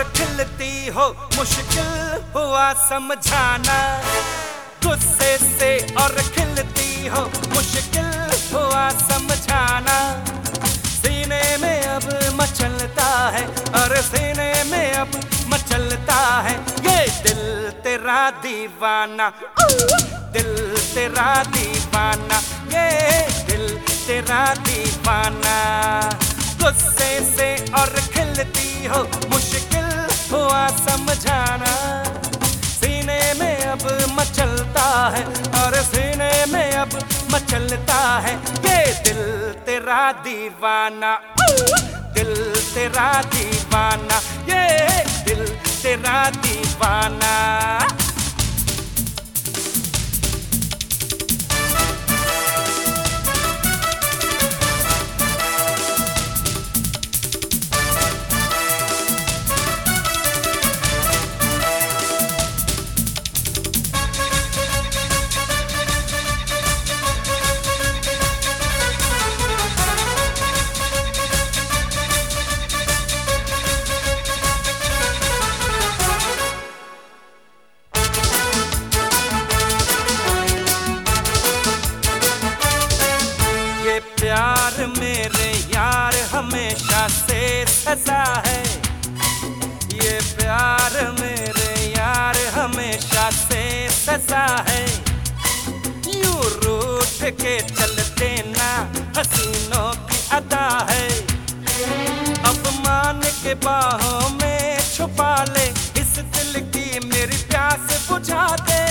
और खिलती हो, मुश्किल हुआ समझाना। गुस्से से और खिलती हो, मुश्किल हुआ समझाना। सीने में अब मचलता है, और सीने में अब मचलता है ये दिल तेरा दीवाना। दिल तेरा दीवाना, ये दिल तेरा दीवाना। गुस्से से और खिलती हो, मुश्किल हुआ समझाना। सीने में अब मचलता है, और सीने में अब मचलता है ये दिल तेरा दीवाना। दिल तेरा दीवाना, ये दिल तेरा दीवाना। प्यार मेरे यार हमेशा से सजा है। ये प्यार मेरे यार हमेशा से सजा है। यूं रूठ के चलते ना हसीनों की अदा है। अपमान के बाहों में छुपा ले, इस दिल की मेरी प्यास बुझा दे।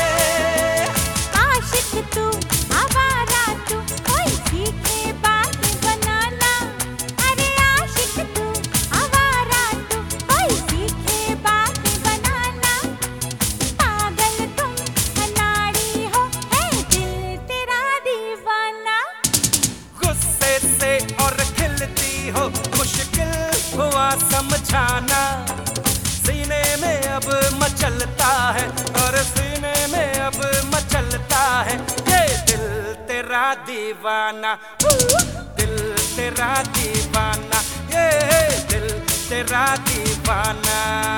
आशिक तू, आवारा तू, कोई सीखे बात बनाना। अरे आशिक तू, आवारा तू, कोई सीखे बात बनाना। पागल तुम, अनाड़ी हो, है दिल तेरा दीवाना। गुस्से से और खिलती हो, मुश्किल हुआ समझाना। सीने में अब मचलता है, और सीने में अब मचलता है ये दिल तेरा दीवाना। दिल तेरा दीवाना, ये दिल तेरा दीवाना।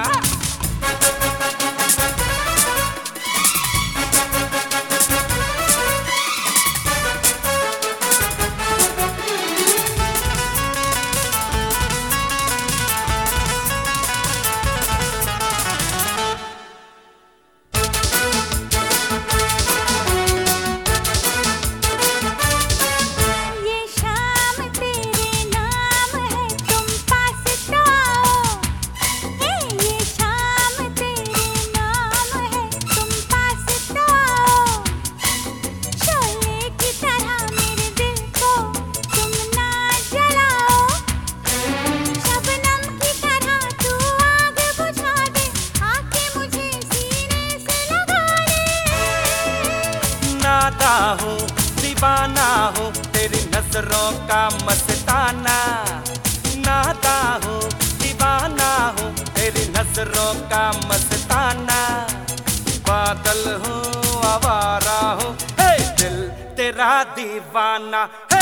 नादा हूँ, दीवाना हूँ, तेरी नजरों का मस्ताना। नादा हूँ, दीवाना हूँ, तेरी नजरों का मस्ताना। बादल हूँ, आवारा हूँ, हे दिल तेरा दीवाना। हे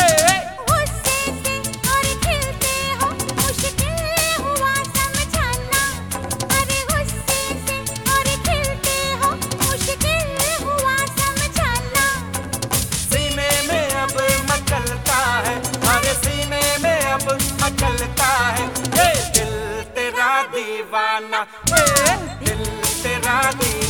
मचलता है ये दिल तेरा दीवाना। दिल तेरा दीवाना।